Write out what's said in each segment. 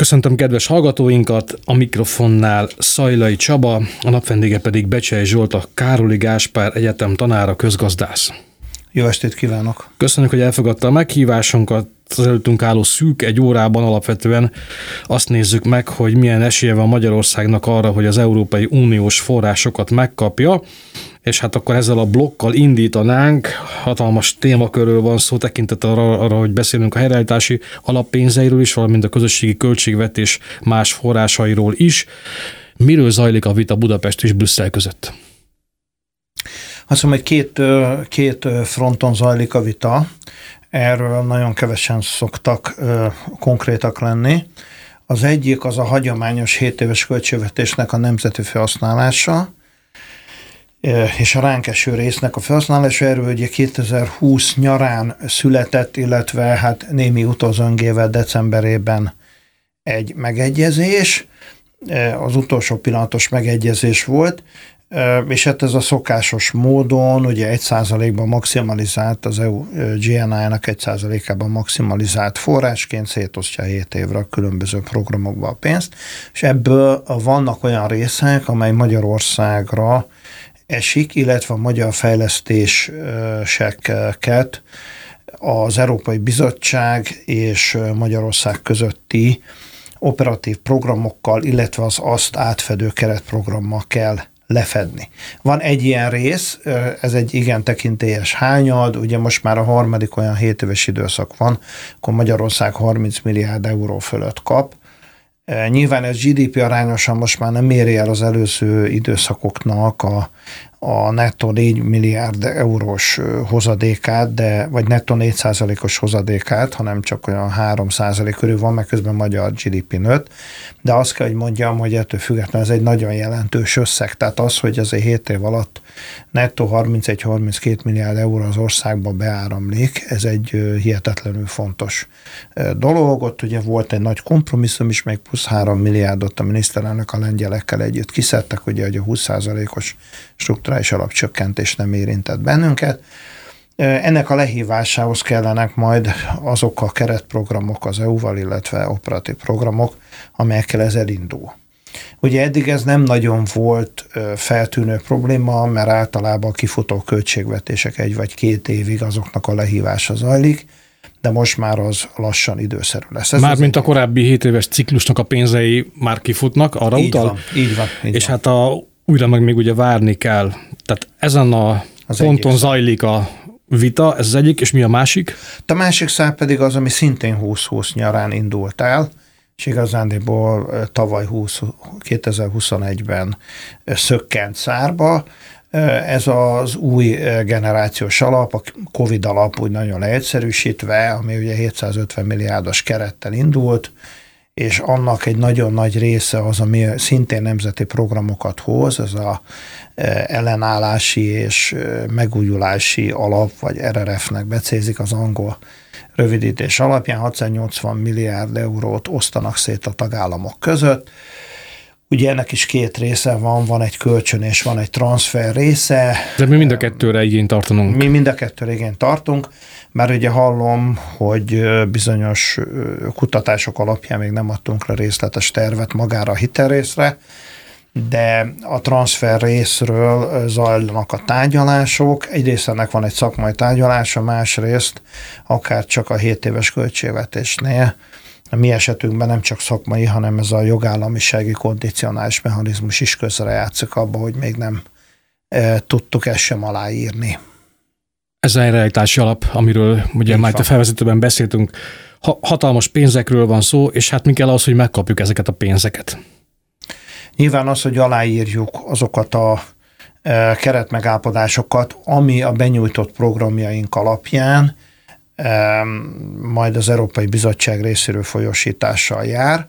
Köszöntöm kedves hallgatóinkat, a mikrofonnál Szajlai Csaba, a napvendége pedig Becsey Zsolt, a Károli Gáspár Egyetem tanára, közgazdász. Jó estét kívánok! Köszönjük, hogy elfogadta a meghívásunkat. Az előttünk álló szűk egy órában alapvetően azt nézzük meg, hogy milyen esélye van Magyarországnak arra, hogy az Európai Uniós forrásokat megkapja, és hát akkor ezzel a blokkal indítanánk. Hatalmas témakörről van szó, tekintettel arra, hogy beszélünk a helyreállítási alappénzeiről is, valamint a közösségi költségvetés más forrásairól is. Miről zajlik a vita Budapest és Brüsszel között? Azt mondom, hogy két fronton zajlik a vita. Erről nagyon kevesen szoktak konkrétak lenni. Az egyik az a hagyományos 7 éves költségvetésnek a nemzeti felhasználása, és a ránk eső résznek a felhasználása. Erről ugye 2020 nyarán született, illetve hát némi utózöngével decemberében egy megegyezés. Az utolsó pillanatos megegyezés volt, és hát ez a szokásos módon, ugye 1%-ban maximalizált, az EU GNI-nak 1%-ában maximalizált forrásként szétosztja 7 évre a különböző programokba a pénzt, és ebből vannak olyan részek, amely Magyarországra esik, illetve a magyar fejlesztéseket az Európai Bizottság és Magyarország közötti operatív programokkal, illetve az azt átfedő keretprogrammal kell lefedni. Van egy ilyen rész, ez egy igen tekintélyes hányad, ugye most már a harmadik olyan 7 éves időszak van, akkor Magyarország 30 milliárd euró fölött kap. Nyilván ez GDP arányosan most már nem éri el az előző időszakoknak a nettó 4 milliárd eurós hozadékát, vagy nettó 4%-os hozadékát, hanem csak olyan 3% körül van, mert közben magyar GDP nőtt. De azt kell, hogy mondjam, hogy ettől függetlenül ez egy nagyon jelentős összeg. Tehát az, hogy azért 7 év alatt nettó 31-32 milliárd euró az országba beáramlik, ez egy hihetetlenül fontos dolog. Ott ugye volt egy nagy kompromisszum is, még plusz 3 milliárdot a miniszterelnök a lengyelekkel együtt kiszedtek, ugye, hogy a 20%-os strukturális alapcsökkentés nem érintett bennünket. Ennek a lehívásához kellenek majd azok a keretprogramok az EU-val, illetve operatív programok, amelyekkel ez elindul. Ugye eddig ez nem nagyon volt feltűnő probléma, mert általában a kifutó költségvetések 1 vagy 2 évig azoknak a lehívása zajlik, de most már az lassan időszerű lesz. Mármint a korábbi 7 éves ciklusnak a pénzei már kifutnak, arra így utal? Van, így van. És hát újra meg még ugye várni kell. Tehát ezen a ponton zajlik a vita, ez az egyik, és mi a másik? A másik szál pedig az, ami szintén 2020 nyarán indult el, és igazándiból tavaly 2021-ben szökkent szárba. Ez az új generációs alap, a Covid alap úgy nagyon leegyszerűsítve, ami ugye 750 milliárdos kerettel indult, és annak egy nagyon nagy része az, ami szintén nemzeti programokat hoz, ez a ellenállási és megújulási alap, vagy RRF-nek becézik az angol rövidítés alapján, 680 milliárd eurót osztanak szét a tagállamok között. Ugye ennek is 2 része van egy kölcsön és van egy transfer része. De mi mind a kettőre igényt tartunk. Mi mind a kettőre igényt tartunk, mert ugye hallom, hogy bizonyos kutatások alapján még nem adtunk le részletes tervet magára a hitelrészre, de a transfer részről zajlanak a tárgyalások. Egyrészt ennek van egy szakmai tárgyalása, másrészt akár csak a 7 éves költségvetésnél. A mi esetünkben nem csak szakmai, hanem ez a jogállamisági kondicionális mechanizmus is közrejátszik abba, hogy még nem tudtuk ezt sem aláírni. Ez a helyreállítási alap, amiről ugye már itt a felvezetőben beszéltünk, hatalmas pénzekről van szó, és hát mi kell ahhoz, hogy megkapjuk ezeket a pénzeket? Nyilván az, hogy aláírjuk azokat a keretmegállapodásokat, ami a benyújtott programjaink alapján majd az Európai Bizottság részéről folyósítással jár.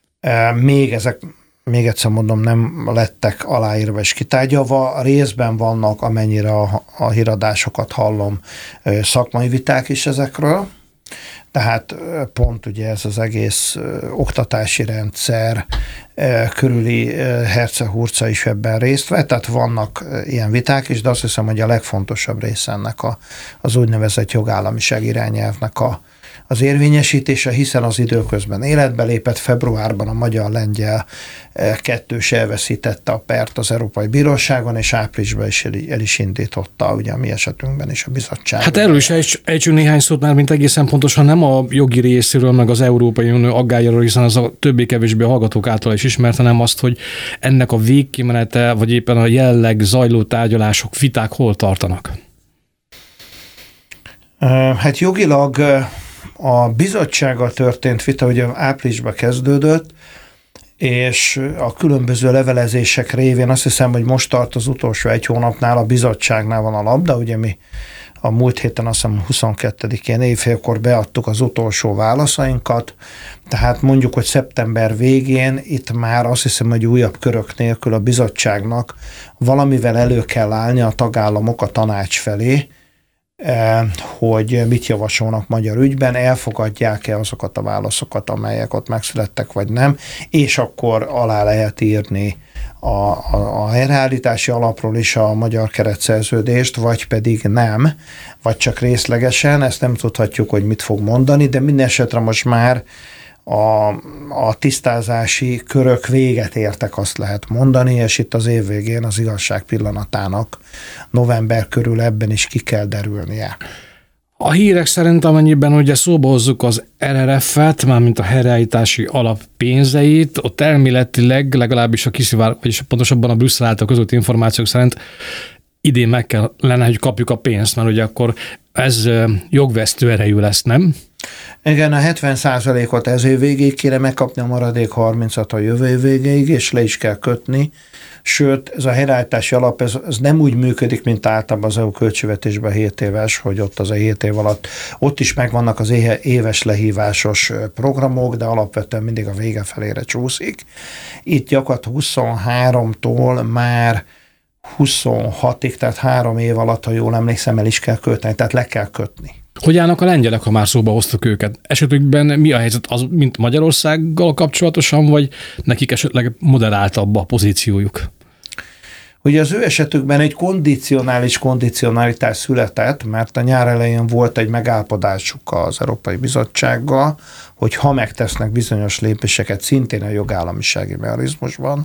Még egyszer mondom, nem lettek aláírva és kitárgyalva. Részben vannak, amennyire a híradásokat hallom, szakmai viták is ezekről. Tehát pont ugye ez az egész oktatási rendszer körüli herce-hurca is ebben részt vett, tehát vannak ilyen viták is, de azt hiszem, hogy a legfontosabb része ennek az úgynevezett jogállamiság irányelvnek az érvényesítése, hiszen az időközben életbe lépett, februárban a magyar-lengyel kettős elveszítette a pert az Európai Bíróságon, és áprilisban is el is indította, ugye a mi esetünkben is a bizottság. Hát erről is ejtsünk néhány szót már, mint egészen pontosan nem a jogi részéről, meg az Európai Unió aggályáról, hiszen az a többé-kevésbé a hallgatók által is ismert, hanem azt, hogy ennek a végkimenete, vagy éppen a jelenleg zajló tárgyalások, viták hol tartanak? Hát jogilag a bizottsággal történt vita ugye áprilisban kezdődött, és a különböző levelezések révén azt hiszem, hogy most tart az utolsó egy hónapnál, a bizottságnál van a labda, ugye mi a múlt héten azt hiszem 22-én évfélkor beadtuk az utolsó válaszainkat, tehát mondjuk, hogy szeptember végén itt már azt hiszem, hogy újabb körök nélkül a bizottságnak valamivel elő kell állni a tagállamok a tanács felé, hogy mit javasolnak magyar ügyben, elfogadják-e azokat a válaszokat, amelyek ott megszülettek, vagy nem, és akkor alá lehet írni a helyreállítási alapról is a magyar keretszerződést, vagy pedig nem, vagy csak részlegesen, ezt nem tudhatjuk, hogy mit fog mondani, de minden esetre most már a tisztázási körök véget értek, azt lehet mondani, és itt az év végén az igazság pillanatának november körül ebben is ki kell derülnie. A hírek szerint, amennyiben ugye szóba hozzuk az RRF-et, mármint a helyreállítási alap pénzeit, ott elméletileg legalábbis vagyis pontosabban a Brüsszel által közölt információk szerint idén meg kellene, hogy kapjuk a pénzt, mert ugye akkor ez jogvesztő erejű lesz, nem? Igen, a 70%-ot ez év végéig kéne megkapni, a maradék 30-at a jövő év végéig, és le is kell kötni. Sőt, ez a helyreállítási alap, ez nem úgy működik, mint általában az EU költségvetésben 7 éves, hogy ott az a 7 év alatt, ott is megvannak az éves lehívásos programok, de alapvetően mindig a vége felére csúszik. Itt gyakorlatilag 23-tól már 26-ig, tehát 3 év alatt, ha jól emlékszem, el is kell kötni, tehát le kell kötni. Hogy állnak a lengyelek, ha már szóba hoztuk őket? Esetükben mi a helyzet, az, mint Magyarországgal kapcsolatosan, vagy nekik esetleg moderáltabb a pozíciójuk? Ugye az ő esetükben egy kondicionalitás született, mert a nyár elején volt egy megállapodásuk az Európai Bizottsággal, hogy ha megtesznek bizonyos lépéseket szintén a jogállamisági mechanizmusban,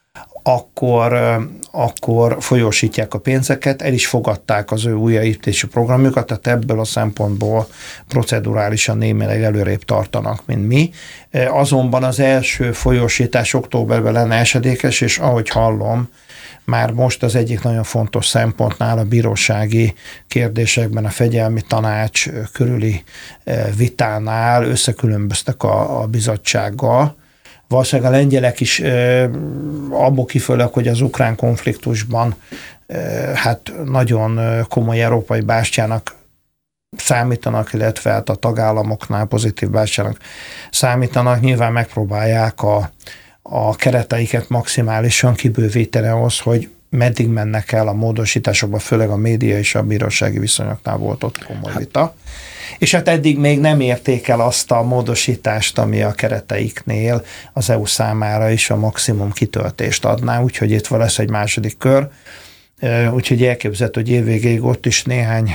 akkor folyósítják a pénzeket, el is fogadták az ő újjáépítési programjukat, tehát ebből a szempontból procedurálisan némileg előrébb tartanak, mint mi. Azonban az első folyósítás októberben lenne esedékes, és ahogy hallom, már most az egyik nagyon fontos szempontnál a bírósági kérdésekben a fegyelmi tanács körüli vitánál összekülönböztek a bizottsággal. Valószínűleg a lengyelek is abból kifolyólag, hogy az ukrán konfliktusban hát nagyon komoly európai bástyának számítanak, illetve hát a tagállamoknál pozitív bástyának számítanak, nyilván megpróbálják a kereteiket maximálisan kibővíteni ahhoz, hogy meddig mennek el a módosításokba, főleg a média és a bírósági viszonyoknál volt ott komoly vita. És hát eddig még nem érték el azt a módosítást, ami a kereteiknél az EU számára is a maximum kitöltést adná, úgyhogy itt lesz egy második kör. Úgyhogy elképzelhető, hogy évvégéig ott is néhány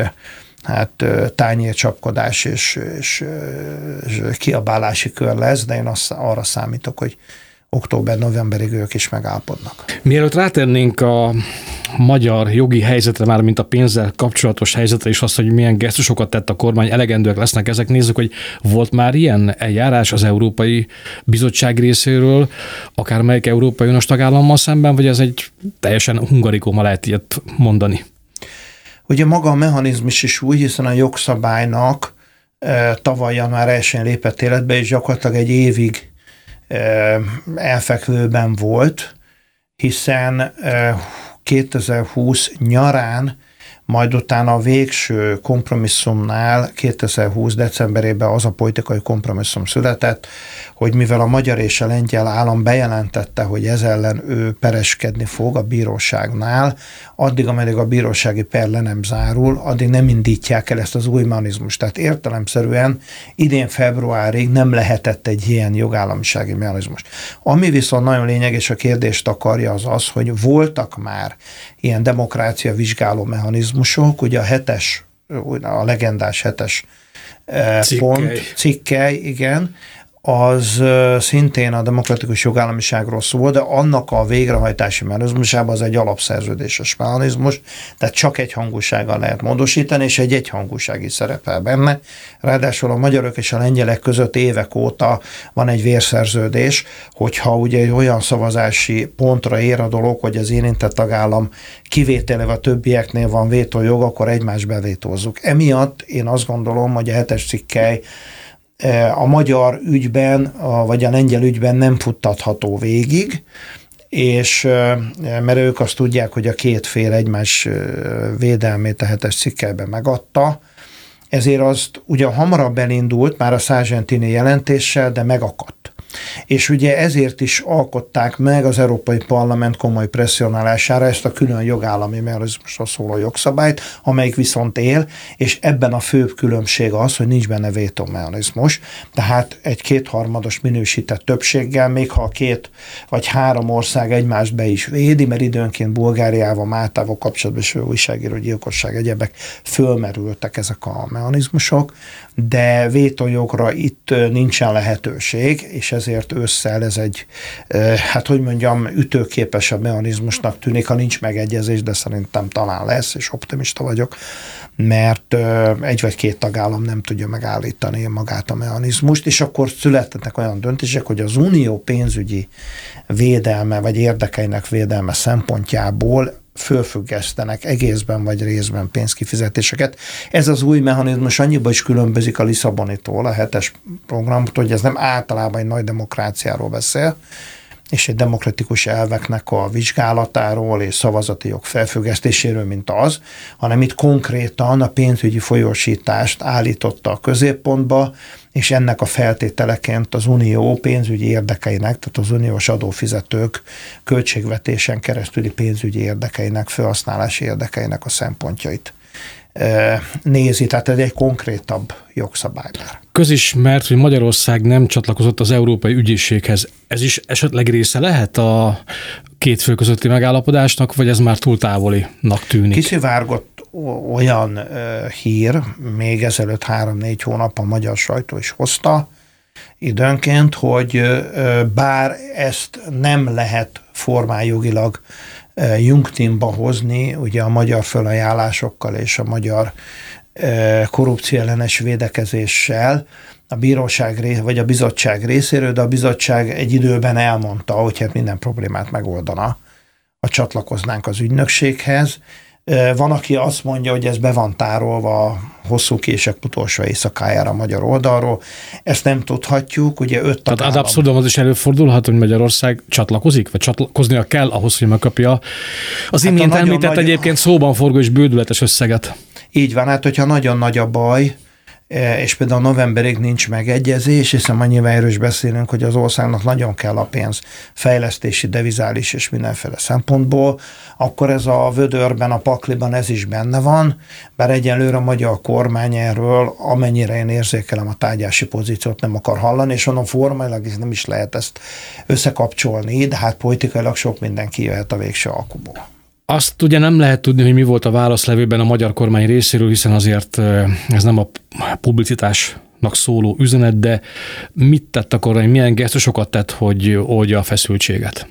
tányércsapkodás és kiabálási kör lesz, de én arra számítok, hogy október-novemberig ők is megállapodnak. Mielőtt rátérnénk a magyar jogi helyzetre, már mint a pénzzel kapcsolatos helyzetre, és azt, hogy milyen gesztusokat tett a kormány, elegendőek lesznek ezek, nézzük, hogy volt már ilyen eljárás az Európai Bizottság részéről, akármelyik Európai Uniós tagállammal szemben, vagy ez egy teljesen hungarikóma, lehet ilyet mondani? Ugye maga a mechanizmus is új, hiszen a jogszabálynak tavaly január 1-én lépett életbe, és gyakorlatilag egy évig elfekvőben volt, hiszen 2020 nyarán, majd utána a végső kompromisszumnál 2020 decemberében az a politikai kompromisszum született, hogy mivel a magyar és a lengyel állam bejelentette, hogy ez ellen ő pereskedni fog a bíróságnál, addig, ameddig a bírósági per le nem zárul, addig nem indítják el ezt az új mechanizmust. Tehát értelemszerűen idén februárig nem lehetett egy ilyen jogállamisági mechanizmus. Ami viszont nagyon lényeges, a kérdést akarja az, hogy voltak már ilyen demokrácia vizsgáló mechanizmusok, ugye a 7-es a legendás 7-es cikkely, igen, az szintén a demokratikus jogállamiságról szól, de annak a végrehajtási mechanizmusában az egy alapszerződéses mechanizmus, tehát csak egyhangúsággal lehet módosítani, és egy egyhangúsági szerepel benne. Ráadásul a magyarok és a lengyelek között évek óta van egy vérszerződés, hogyha ugye egy olyan szavazási pontra ér a dolog, hogy az érintett tagállam kivételével a többieknél van vétójog, akkor egymást bevétózzuk. Emiatt én azt gondolom, hogy a 7-es cikkely a magyar ügyben, vagy a lengyel ügyben nem futtatható végig, és mert ők azt tudják, hogy a két fél egymás védelmét a 7-es cikkelyben megadta, ezért azt ugye hamarabb elindult már a Sargentini jelentéssel, de megakadt. És ugye ezért is alkották meg az Európai Parlament komoly presszionálására ezt a külön jogállami mechanizmusra szóló jogszabályt, amelyik viszont él, és ebben a főbb különbség az, hogy nincs benne vétómechanizmus, tehát egy kétharmados minősített többséggel, még ha 2 vagy 3 ország egymást be is védi, mert időnként Bulgáriával, Máltával kapcsolatban és újságíró gyilkosság egyebek fölmerültek ezek a mechanizmusok, de vétójogra itt nincsen lehetőség, és ezért ősszel ez egy, hát hogy mondjam, ütőképesebb mechanizmusnak tűnik, ha nincs megegyezés, de szerintem talán lesz, és optimista vagyok, mert 1 vagy 2 tagállam nem tudja megállítani magát a mechanizmust, és akkor születnek olyan döntések, hogy az unió pénzügyi védelme, vagy érdekeinek védelme szempontjából fölfüggesztenek egészben vagy részben pénzkifizetéseket. Ez az új mechanizmus annyiban is különbözik a Lisszabonitól, a 7-es programtól, hogy ez nem általában egy nagy demokráciáról beszél, és egy demokratikus elveknek a vizsgálatáról és szavazati jog felfüggesztéséről, mint az, hanem itt konkrétan a pénzügyi folyósítást állította a középpontba, és ennek a feltételeként az unió pénzügyi érdekeinek, tehát az uniós adófizetők költségvetésen keresztüli pénzügyi érdekeinek, felhasználási érdekeinek a szempontjait nézi, tehát ez egy konkrétabb jogszabály már. Közismert, hogy Magyarország nem csatlakozott az Európai Ügyészséghez. Ez is esetleg része lehet a két fél közötti megállapodásnak, vagy ez már túl távolinak tűnik? Kiszivárgott olyan hír, még ezelőtt 3-4 hónap a magyar sajtó is hozta időnként, hogy bár ezt nem lehet formáljogilag jungtimba hozni, ugye a magyar fölajánlásokkal és a magyar korrupcióellenes védekezéssel a bíróság vagy a bizottság részéről, de a bizottság egy időben elmondta, hogy hát minden problémát megoldana, ha csatlakoznánk az ügynökséghez. Van, aki azt mondja, hogy ez be van tárolva a hosszú kések utolsó éjszakájára a magyar oldalról. Ezt nem tudhatjuk, ugye 5 tagállam. Tehát abszurdum az is előfordulhat, hogy Magyarország csatlakozik, vagy csatlakoznia kell ahhoz, hogy megkapja az imént említett egyébként szóban forgó és bődületes összeget. Így van, hát hogyha nagyon nagy a baj, és például novemberig nincs megegyezés, hiszen annyival erről is beszélünk, hogy az országnak nagyon kell a pénz fejlesztési, devizális és mindenféle szempontból, akkor ez a vödörben, a pakliban ez is benne van, bár egyelőre a magyar kormány erről, amennyire én érzékelem a tárgyási pozíciót nem akar hallani, és onnan formailag nem is lehet ezt összekapcsolni, de hát politikailag sok minden kijöhet a végső alkuból. Azt ugye nem lehet tudni, hogy mi volt a válaszlevőben a magyar kormány részéről, hiszen azért ez nem a publicitásnak szóló üzenet, de mit tett a kormány, milyen gesztusokat tett, hogy oldja a feszültséget?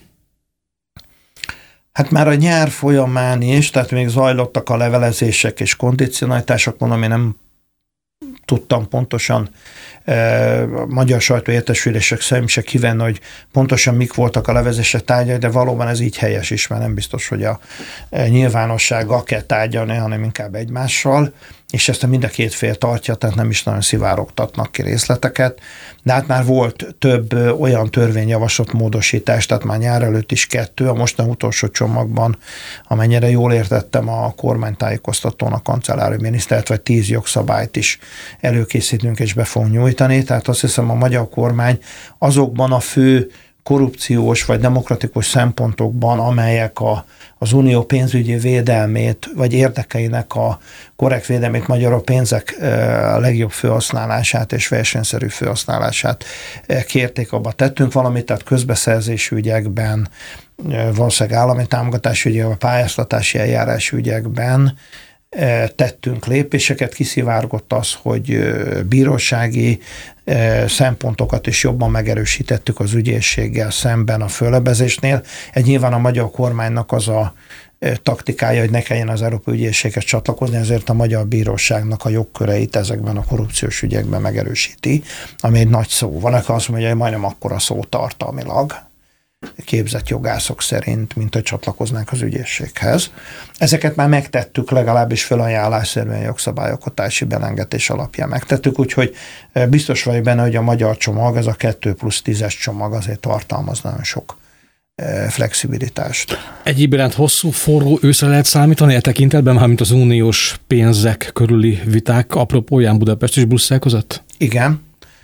Hát már a nyár folyamán is, tehát még zajlottak a levelezések és kondicionalitások, mondom, én nem tudtam pontosan magyar sajtó értesülések szerint se kivenni, hogy pontosan mik voltak a levezések tárgyai, de valóban ez így helyes is, mert nem biztos, hogy a nyilvánossággal kell tárgyalni, hanem inkább egymással, és ezt mind a két fél tartja, tehát nem is nagyon szivárogtatnak ki részleteket, de hát már volt több olyan törvényjavaslat módosítás, tehát már nyár előtt is 2, a mostani utolsó csomagban, amennyire jól értettem, a kormánytájékoztatón a kancellári minisztert, vagy 10 jogszabályt is előkészítünk és be fogunk nyújtani, tehát azt hiszem a magyar kormány azokban a fő korrupciós vagy demokratikus szempontokban, amelyek az unió pénzügyi védelmét, vagy érdekeinek a korrekt védelmét, magyarul pénzek legjobb felhasználását és versenyszerű felhasználását kérték, abba tettünk valamit, tehát közbeszerzési ügyekben, valószínűleg állami támogatási ügyekben, pályáztatási eljárási ügyekben, tettünk lépéseket, kiszivárgott az, hogy bírósági szempontokat is jobban megerősítettük az ügyészséggel szemben a föllebezésnél. Nyilván a magyar kormánynak az a taktikája, hogy ne kelljen az Európai Ügyészséghez csatlakozni, ezért a magyar bíróságnak a jogköreit ezekben a korrupciós ügyekben megerősíti, ami egy nagy szó. Van, aki azt mondja, hogy majdnem akkora szó tartalmilag, képzett jogászok szerint, mint hogy csatlakoznánk az ügyészséghez. Ezeket már megtettük, legalábbis felajánlásszerűen jogszabályalkotási belengetés alapján megtettük, úgyhogy biztos vagyok benne, hogy a magyar csomag, ez a 2+10-es csomag azért tartalmaz nagyon sok flexibilitást. Egyéb iránt hosszú, forró őszre lehet számítani e tekintetben, mármint az uniós pénzek körüli viták apropóján Budapest és Brüsszel között? Igen.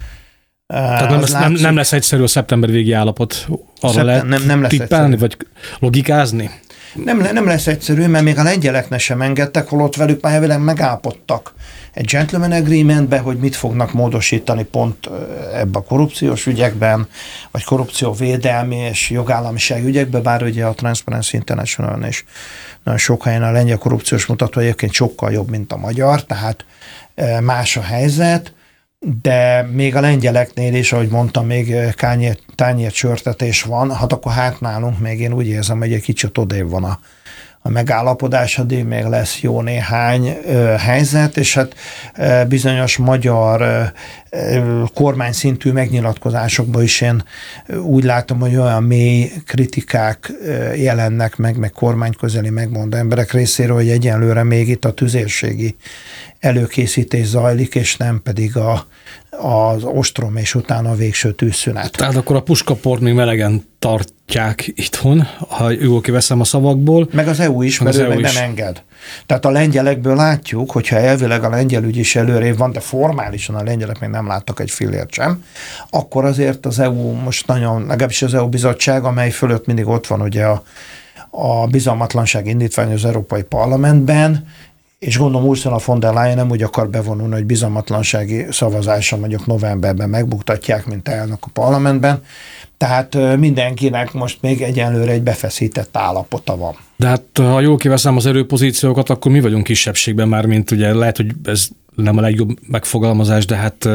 Tehát nem lesz egyszerű a szeptember végi állapot. Arra lehet nem lesz tippelni, egyszerű. vagy logikázni? Nem lesz egyszerű, mert még a lengyeleknek sem engedtek, holott velük már elvileg megállapodtak egy gentleman agreementbe, hogy mit fognak módosítani pont ebbe a korrupciós ügyekben, vagy korrupcióvédelmi és jogállamiság ügyekben, bár ugye a Transparency International és nagyon sok helyen a lengyel korrupciós mutató egyébként sokkal jobb, mint a magyar, tehát más a helyzet, de még a lengyeleknél is, ahogy mondtam, még tányércsörtetés van, hát akkor nálunk még én úgy érzem, hogy egy kicsit odébb van a megállapodás, addig még lesz jó néhány helyzet, és hát bizonyos magyar kormányszintű megnyilatkozásokban is én úgy látom, hogy olyan mély kritikák jelennek meg kormányközeli megmondó emberek részéről, hogy egyenlőre még itt a tüzérségi előkészítés zajlik, és nem pedig az ostrom és utána a végső tűzszünet. Tehát akkor a puskaport még melegen tartják itthon, ha jól kiveszem a szavakból. Meg az EU is, mert ő meg nem enged. Tehát a lengyelekből látjuk, hogyha elvileg a lengyel ügy is előrébb van, de formálisan a lengyelek még nem láttak egy fillért sem, akkor azért az EU most nagyon, legalábbis az EU bizottság, amely fölött mindig ott van ugye a bizalmatlanság indítvány az Európai Parlamentben, és gondolom Ursula von der Leyen nem úgy akar bevonulni, hogy bizalmatlansági szavazáson mondjuk novemberben megbuktatják, mint elnök a parlamentben. Tehát mindenkinek most még egyenlőre egy befeszített állapota van. De hát ha jól kiveszem az erőpozíciókat, akkor mi vagyunk kisebbségben már, mint ugye lehet, hogy ez nem a legjobb megfogalmazás, de hát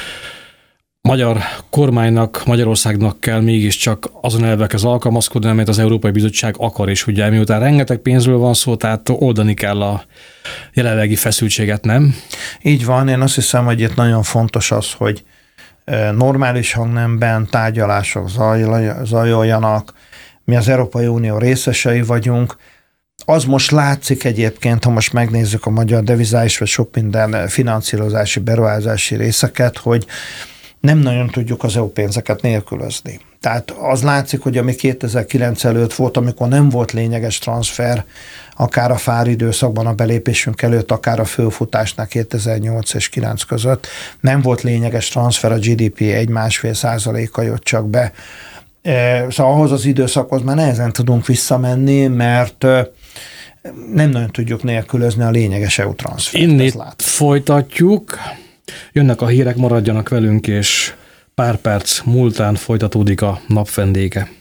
magyar kormánynak, Magyarországnak kell mégiscsak azon elvekhez alkalmazkodni, amit az Európai Bizottság akar, és ugye miután rengeteg pénzről van szó, tehát oldani kell a jelenlegi feszültséget, nem? Így van, én azt hiszem, hogy itt nagyon fontos az, hogy normális hangnemben tárgyalások zajoljanak, mi az Európai Unió részesei vagyunk. Az most látszik egyébként, ha most megnézzük a magyar devizális vagy sok minden finanszírozási, beruházási részeket, hogy nem nagyon tudjuk az EU pénzeket nélkülözni. Tehát az látszik, hogy ami 2009 előtt volt, amikor nem volt lényeges transfer, akár a FÁR időszakban a belépésünk előtt, akár a fölfutásnál 2008 és 9 között, nem volt lényeges transfer, a GDP 1,5%-a jött csak be. Szóval ahhoz az időszakhoz már nehezen tudunk visszamenni, mert nem nagyon tudjuk nélkülözni a lényeges EU transfert. Innét folytatjuk. Jönnek a hírek, maradjanak velünk, és pár perc múltán folytatódik a Nap vendége.